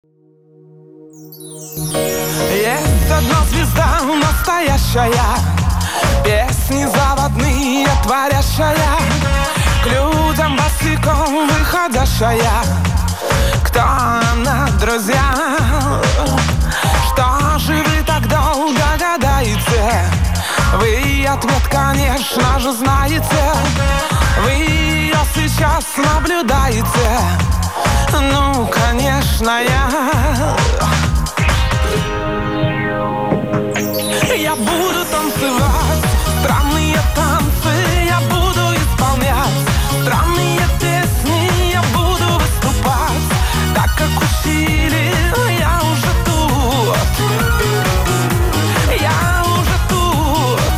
Есть одна звезда настоящая, песни заводные творящая, к людям босиком выходящая. Кто она, друзья? Что же вы так долго гадаете? Вы ответ, конечно же, знаете. Вы ее сейчас наблюдаете. Ну, конечно, я буду танцевать странные танцы, я буду исполнять странные песни, я буду выступать так, как учили. Я уже тут, я уже тут.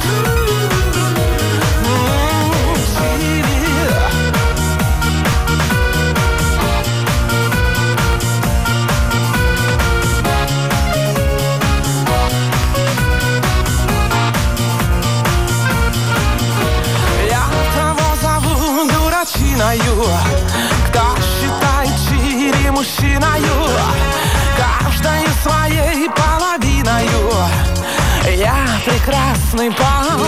Кто считает чири мужчиною, каждой своей половиною. Я прекрасный пол.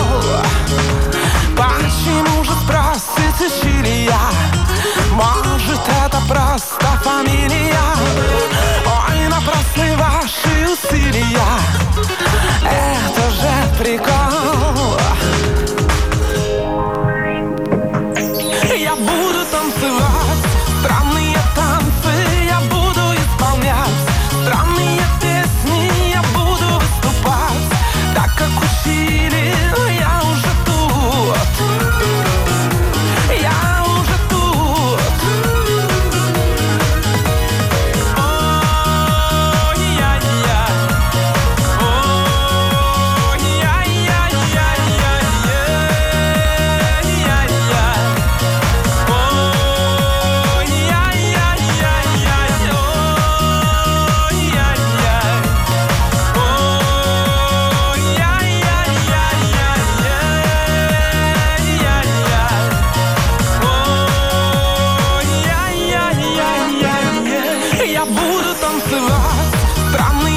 Почему же, спросите, чили я? Может, это просто фамилия? Ой, напрасны ваши усилия. Это же прикол. Я буду танцевать странные танцы, я буду исполнять странные песни, я буду выступать так, как учили. Я уже тут, я уже тут. Ой-я-я, ой-я-я-я-я-я-я. Я буду танцевать странные